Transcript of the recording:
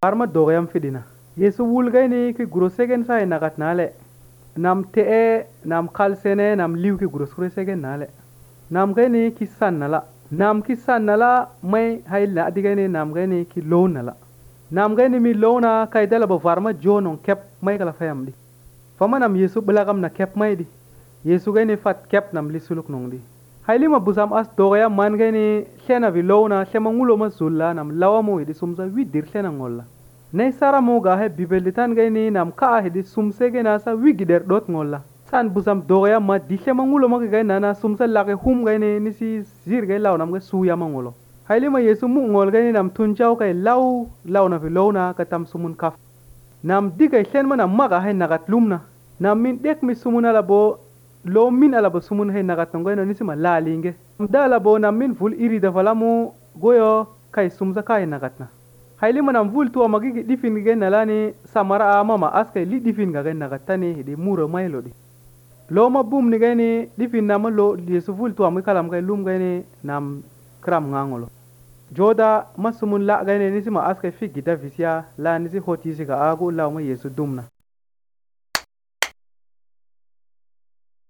Farma dogyam fidina. Yesu wulgani ki grosegen sa nagat nale. Nam te nam kalsene nam liu ki grosegen nale. Nam gani ki san nala. Nam ki san nala mai hay la digani nam gani ki low nala. Nam gani mi low na kay dala ba farma jonon kep mai kala fayam di. Fama nam Yesu belagam na kep mai di. Yesu gani fat kep nam li suluk nong di. Hayli ma busam as doya man gani shena vi low na shema ngulo ma zulla nam lawa mo idi sumza widir shena ngolla. Nay sara mo ga he bibelitan gani nam ka hidi sumse gana sa wigider dot ngolla. San busam doya ma di shema ngulo ma gani nana sumsa lage hum gani nisi zir gani law nam ga suya ma ngolo. Hayli ma Yesu mu ngol gani nam tunjaw kay law na vi low na katam sumun kaf. Nam diga shen ma nam maga hay nagat lumna. Nam min dek mi sumun ala bo lo min ala bo sumun hay nagat ngoy no nisi ma lalinge. Da ala bo nam min ful iri da falamu goyo kay sumza kay nagat na. Hayli ma nam ful tuwa magigi difin gen nalani samara a mama askay li difin ga gen nagatani hidi muro maylo di. Lo ma bum ni gani difin nama lo Yesu ful tuwa mi kalam gay lum gani nam kram ngangolo. Joda masumun la gani nisi ma askay fi gida visya la nisi hoti si ga agu la ma Yesu dumna.